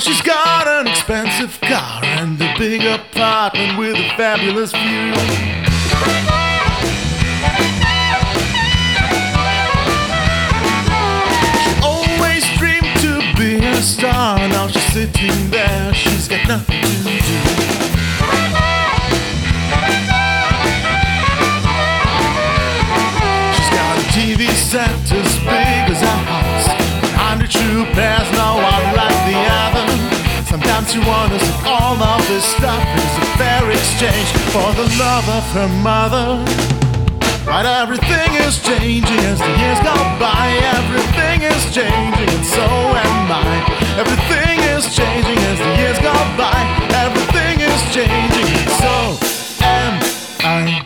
she's got an expensive car and a big apartment with a fabulous view. She always dreamed to be a star. Now she's sitting there, she's got nothing to do. She's got a TV set as big as a house, 100 true pairs, no one like the other. Sometimes she wonders if all of this stuff is a fair exchange for the love of her mother. But everything is changing as the years go by. Everything is changing and so am I. Everything is changing as the years go by. Everything is changing and so am I.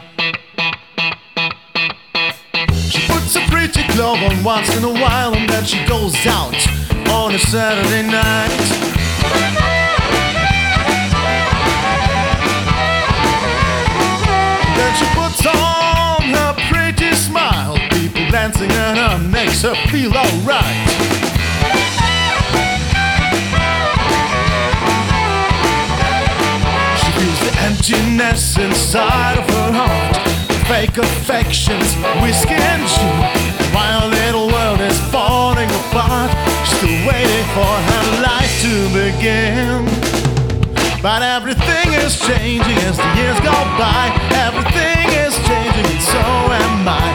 She puts a pretty glove on once in a while, and then she goes out on a Saturday night. Then she puts on her pretty smile. People dancing at her makes her feel alright. She feels the emptiness inside of her heart, fake affections, whiskey and gin. While her little world is falling apart, she's still waiting for her life to begin. But everything is changing as the years go by. Everything is changing and so am I.